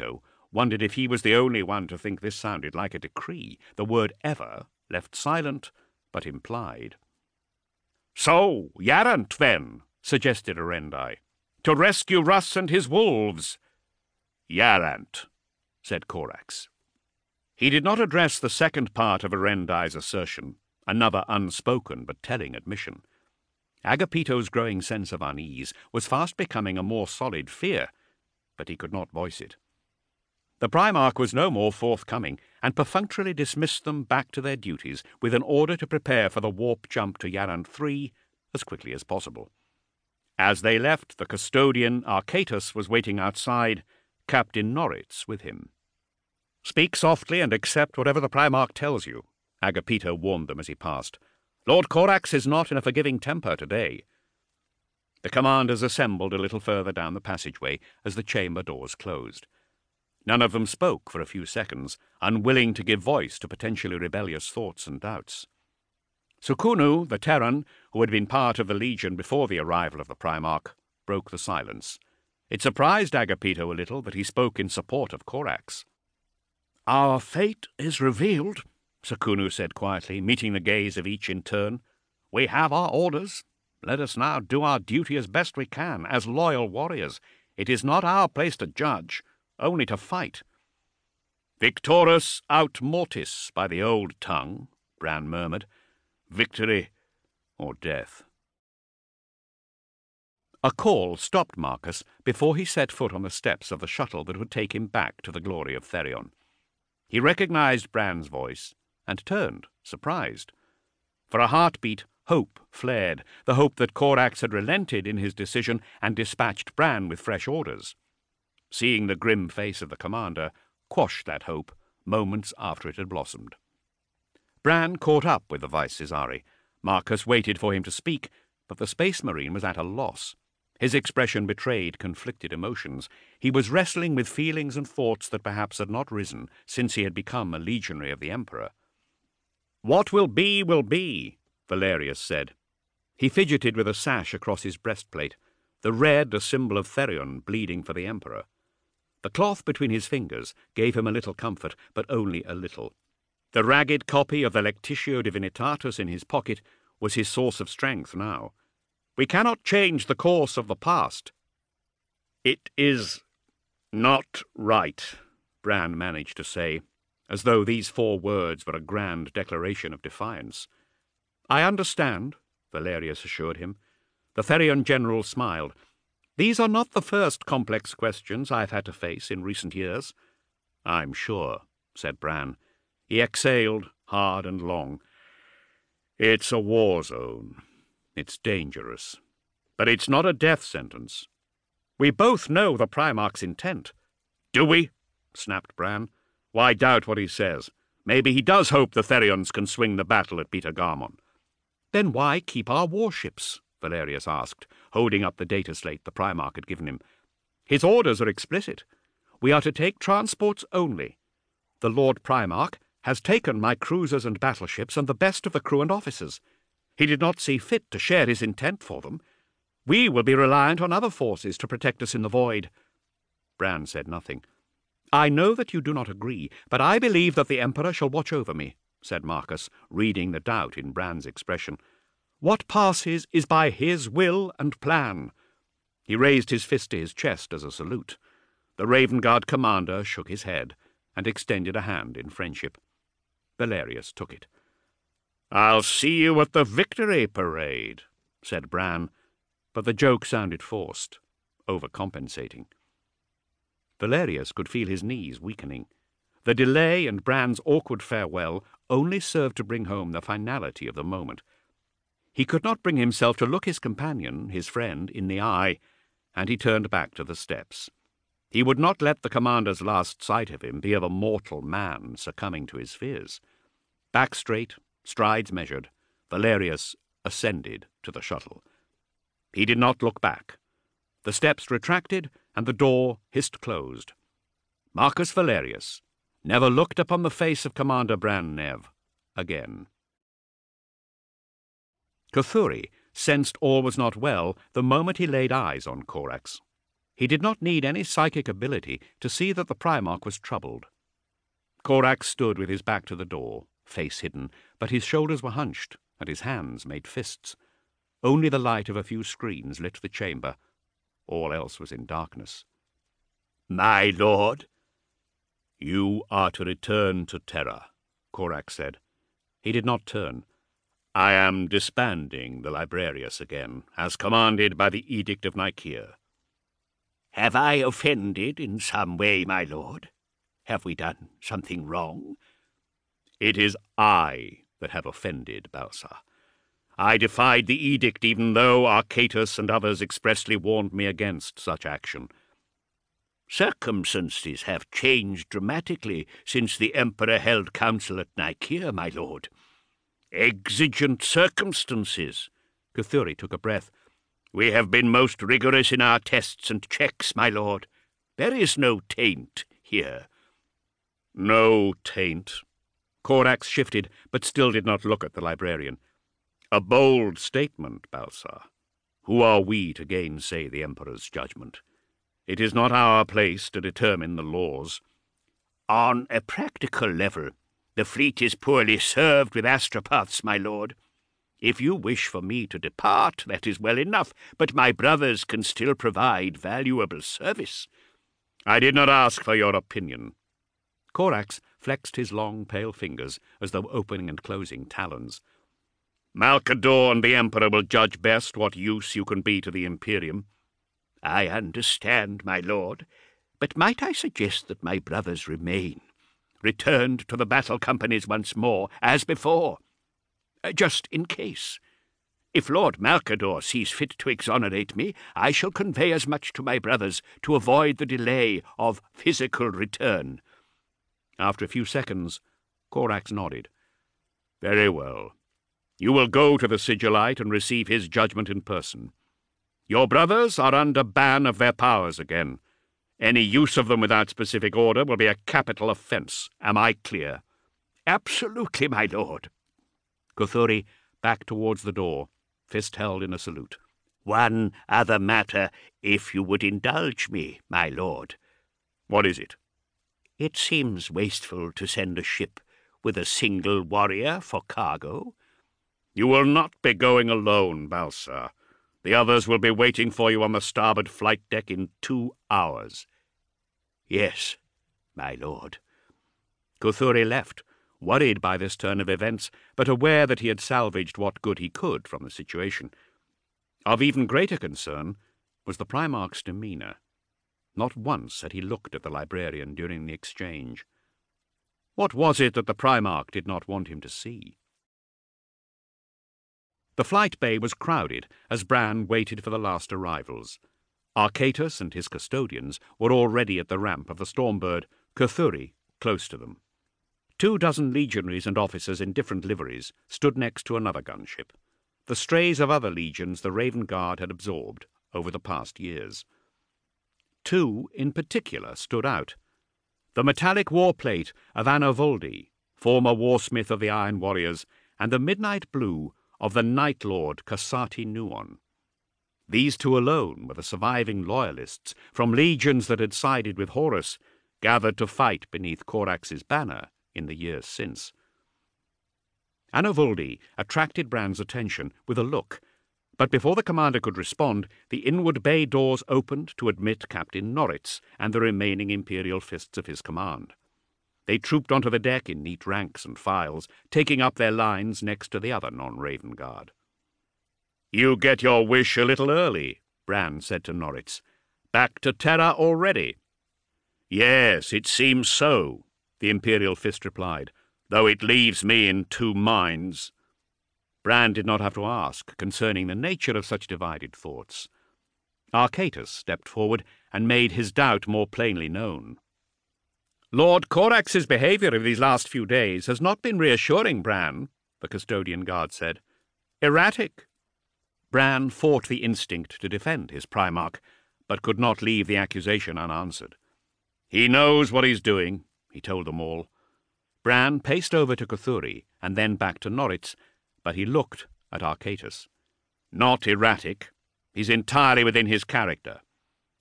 wondered if he was the only one to think this sounded like a decree. The word ever left silent, but implied. "So, Yarant, then," suggested Erendi, "to rescue Russ and his wolves." "Yarant," said Corax. He did not address the second part of Erendi's assertion, another unspoken but telling admission. Agapito's growing sense of unease was fast becoming a more solid fear, but he could not voice it. The Primarch was no more forthcoming, and perfunctorily dismissed them back to their duties with an order to prepare for the warp jump to Yarant three as quickly as possible. As they left, the custodian Arcatus was waiting outside, Captain Norritz with him. "Speak softly and accept whatever the Primarch tells you," Agapito warned them as he passed. "Lord Corax is not in a forgiving temper today." The commanders assembled a little further down the passageway as the chamber doors closed. None of them spoke for a few seconds, unwilling to give voice to potentially rebellious thoughts and doubts. Sukunu, the Terran, who had been part of the Legion before the arrival of the Primarch, broke the silence. It surprised Agapito a little that he spoke in support of Corax. "Our fate is revealed," Sukunu said quietly, meeting the gaze of each in turn. "We have our orders. Let us now do our duty as best we can, as loyal warriors. It is not our place to judge, only to fight." "Victorus aut mortis, by the old tongue," Bran murmured. "Victory or death." A call stopped Marcus before he set foot on the steps of the shuttle that would take him back to the glory of Therion. He recognized Bran's voice and turned, surprised. For a heartbeat, hope flared, the hope that Corax had relented in his decision and dispatched Bran with fresh orders. Seeing the grim face of the commander quashed that hope moments after it had blossomed. Bran caught up with the Vice Caesari. Marcus waited for him to speak, but the Space Marine was at a loss. His expression betrayed conflicted emotions. He was wrestling with feelings and thoughts that perhaps had not risen since he had become a legionary of the Emperor. "What will be, will be," Valerius said. He fidgeted with a sash across his breastplate, the red a symbol of Therion bleeding for the Emperor. The cloth between his fingers gave him a little comfort, but only a little. The ragged copy of the Lectitio Divinitatus in his pocket was his source of strength now. "We cannot change the course of the past." "It is not right," Bran managed to say, as though these four words were a grand declaration of defiance. "I understand," Valerius assured him. The Therion general smiled. "These are not the first complex questions I've had to face in recent years." "I'm sure," said Bran. He exhaled, hard and long. "It's a war zone. It's dangerous. But it's not a death sentence. We both know the Primarch's intent." "Do we?" snapped Bran. "Why doubt what he says? Maybe he does hope the Therions can swing the battle at Beta Garmon." "Then why keep our warships?" Valerius asked, holding up the data slate the Primarch had given him. "His orders are explicit. We are to take transports only. The Lord Primarch has taken my cruisers and battleships and the best of the crew and officers. He did not see fit to share his intent for them. We will be reliant on other forces to protect us in the void." Bran said nothing. "I know that you do not agree, but I believe that the Emperor shall watch over me," said Marcus, reading the doubt in Bran's expression. "What passes is by his will and plan." He raised his fist to his chest as a salute. The Raven Guard commander shook his head and extended a hand in friendship. Valerius took it. "I'll see you at the victory parade," said Bran, but the joke sounded forced, overcompensating. Valerius could feel his knees weakening. The delay and Bran's awkward farewell only served to bring home the finality of the moment. He could not bring himself to look his companion, his friend, in the eye, and he turned back to the steps. He would not let the commander's last sight of him be of a mortal man succumbing to his fears. Back straight, strides measured, Valerius ascended to the shuttle. He did not look back. The steps retracted, and the door hissed closed. Marcus Valerius never looked upon the face of Commander Bran Nev again. Kothuri sensed all was not well the moment he laid eyes on Corax. He did not need any psychic ability to see that the Primarch was troubled. Corax stood with his back to the door, face hidden, but his shoulders were hunched, and his hands made fists. Only the light of a few screens lit the chamber. All else was in darkness. "My lord?" "You are to return to Terra," Corax said. He did not turn. "I am disbanding the Librarius again, as commanded by the Edict of Nicaea." "Have I offended in some way, my lord? Have we done something wrong?" "It is I that have offended, Balsar. I defied the edict even though Arcaitus and others expressly warned me against such action." "Circumstances have changed dramatically since the Emperor held council at Nicaea, my lord. Exigent circumstances." Cthulhu took a breath. "We have been most rigorous in our tests and checks, my lord. There is no taint here." "No taint." Corax shifted, but still did not look at the librarian. "A bold statement, Balsar. Who are we to gainsay the Emperor's judgment? It is not our place to determine the laws." "On a practical level, the fleet is poorly served with astropaths, my lord. If you wish for me to depart, that is well enough, but my brothers can still provide valuable service." "I did not ask for your opinion." Corax flexed his long, pale fingers as though opening and closing talons. "Malcador and the Emperor will judge best what use you can be to the Imperium." "I understand, my lord, but might I suggest that my brothers remain, returned to the battle companies once more, as before, just in case. If Lord Malcador sees fit to exonerate me, I shall convey as much to my brothers to avoid the delay of physical return." After a few seconds, Corax nodded. "Very well. You will go to the Sigillite and receive his judgment in person. Your brothers are under ban of their powers again. Any use of them without specific order will be a capital offence. Am I clear?" "Absolutely, my lord." Cthulhu backed towards the door, fist held in a salute. "One other matter, if you would indulge me, my lord." "What is it?" "It seems wasteful to send a ship with a single warrior for cargo." "You will not be going alone, Balsar. The others will be waiting for you on the starboard flight deck in two hours." "Yes, my lord." Cthulhu left, worried by this turn of events, but aware that he had salvaged what good he could from the situation. Of even greater concern was the Primarch's demeanour. Not once had he looked at the librarian during the exchange. What was it that the Primarch did not want him to see? The flight bay was crowded as Bran waited for the last arrivals. Arcaitus and his custodians were already at the ramp of the Stormbird, Cthulhu close to them. Two dozen legionaries and officers in different liveries stood next to another gunship, the strays of other legions the Raven Guard had absorbed over the past years. Two in particular stood out. The metallic war plate of Anovoldi, former warsmith of the Iron Warriors, and the midnight blue of the Night Lord Cassati Nuon. These two alone were the surviving loyalists from legions that had sided with Horus, gathered to fight beneath Corax's banner in the years since. Anovoldi attracted Bran's attention with a look, but before the commander could respond, the inward bay doors opened to admit Captain Noritz and the remaining Imperial fists of his command. They trooped onto the deck in neat ranks and files, taking up their lines next to the other non-Raven Guard. "You get your wish a little early," Bran said to Noritz. "Back to Terra already?" "Yes, it seems so," the Imperial fist replied, "though it leaves me in two minds." Bran did not have to ask concerning the nature of such divided thoughts. Arcaitus stepped forward and made his doubt more plainly known. "Lord Corax's behaviour of these last few days has not been reassuring, Bran," the custodian guard said. "Erratic." Bran fought the instinct to defend his Primarch, but could not leave the accusation unanswered. "He knows what he's doing," he told them all. Bran paced over to Cthulhu and then back to Noritz, but he looked at Arcaitus. "Not erratic. He's entirely within his character.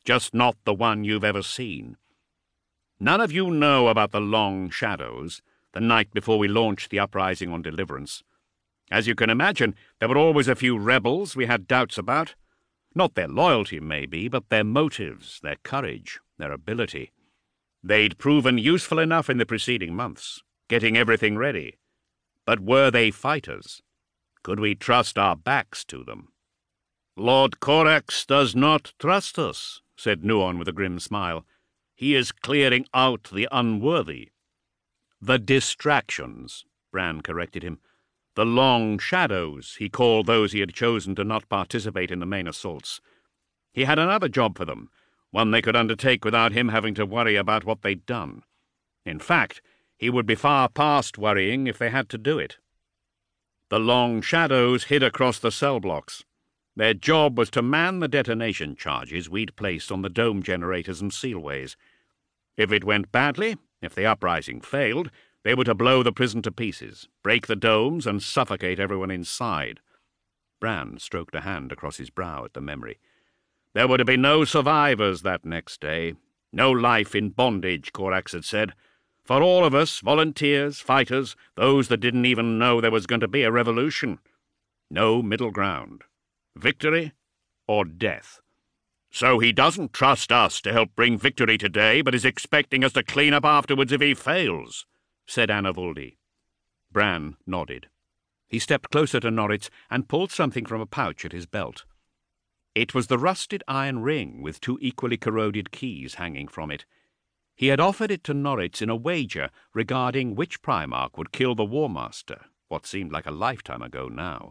just not the one you've ever seen. None of you know about the Long Shadows, the night before we launched the uprising on Deliverance. As you can imagine, there were always a few rebels we had doubts about. Not their loyalty, maybe, but their motives, their courage, their ability. They'd proven useful enough in the preceding months, getting everything ready. But were they fighters? Could we trust our backs to them? "Lord Corax does not trust us," said Nuon with a grim smile. "He is clearing out the unworthy." "The distractions," Bran corrected him. "The Long Shadows," he called those he had chosen to not participate in the main assaults. He had another job for them, one they could undertake without him having to worry about what they'd done. In fact, he would be far past worrying if they had to do it. The Long Shadows hid across the cell blocks. Their job was to man the detonation charges we'd placed on the dome generators and sealways. If it went badly, if the uprising failed, they were to blow the prison to pieces, break the domes, and suffocate everyone inside. Bran stroked a hand across his brow at the memory. There were to be no survivors that next day. No life in bondage, Corax had said. For all of us, volunteers, fighters, those that didn't even know there was going to be a revolution. No middle ground. Victory or death. "So he doesn't trust us to help bring victory today, but is expecting us to clean up afterwards if he fails," said Anavuldi. Bran nodded. He stepped closer to Norritz and pulled something from a pouch at his belt. It was the rusted iron ring with two equally corroded keys hanging from it. He had offered it to Norritz in a wager regarding which Primarch would kill the War Master, what seemed like a lifetime ago now.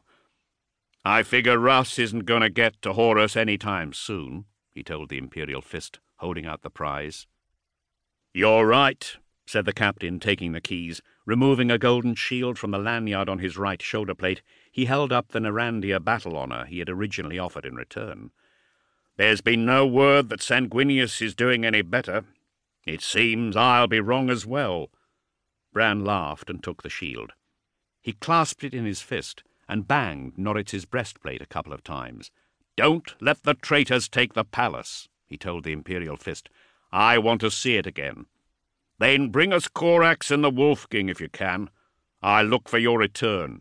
"I figure Russ isn't going to get to Horus any time soon," he told the Imperial Fist, holding out the prize. "You're right," said the captain, taking the keys. Removing a golden shield from the lanyard on his right shoulder plate, he held up the Narandia battle honour he had originally offered in return. "There's been no word that Sanguinius is doing any better. It seems I'll be wrong as well." Bran laughed and took the shield. He clasped it in his fist and banged Norritz's breastplate a couple of times. "Don't let the traitors take the palace," he told the Imperial Fist. "I want to see it again. Then bring us Corax and the Wolf King if you can. I look for your return."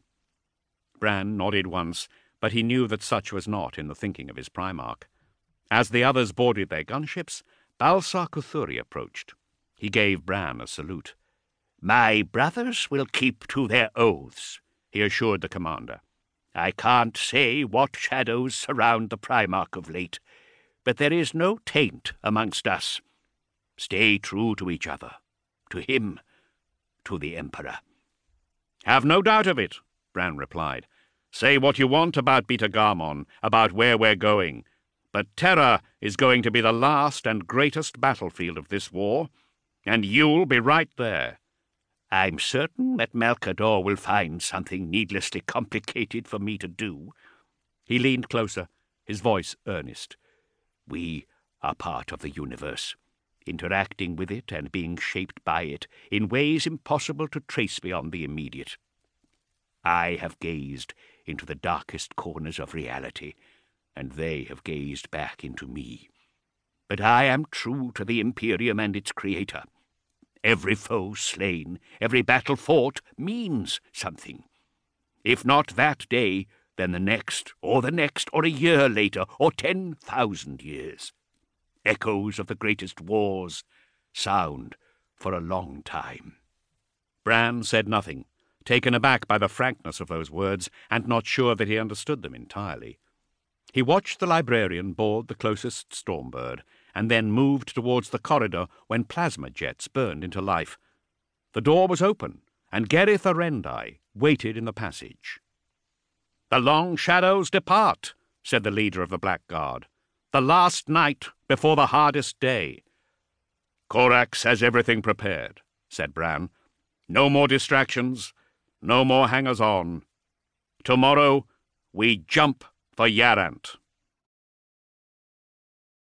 Bran nodded once, but he knew that such was not in the thinking of his Primarch. As the others boarded their gunships, Balsar Kuthuri approached. He gave Bran a salute. "My brothers will keep to their oaths," he assured the commander. "I can't say what shadows surround the Primarch of late, but there is no taint amongst us. Stay true to each other, to him, to the Emperor." "Have no doubt of it," Bran replied. "Say what you want about Beta Garmon, about where we're going, but Terra is going to be the last and greatest battlefield of this war, and you'll be right there." "I'm certain that Malcador will find something needlessly complicated for me to do." He leaned closer, his voice earnest. "We are part of the universe, interacting with it and being shaped by it in ways impossible to trace beyond the immediate. I have gazed into the darkest corners of reality, and they have gazed back into me. But I am true to the Imperium and its creator. Every foe slain, every battle fought, means something. If not that day, then the next, or the next, or a year later, or ten thousand years. Echoes of the greatest wars sound for a long time." Bran said nothing, taken aback by the frankness of those words, and not sure that he understood them entirely. He watched the librarian board the closest Stormbird, and then moved towards the corridor when plasma jets burned into life. The door was open, and Gareth Arendi waited in the passage. "The Long Shadows depart," said the leader of the Black Guard. "The last night before the hardest day." "Corax has everything prepared," said Bran. "No more distractions, no more hangers-on. Tomorrow we jump for Yarant."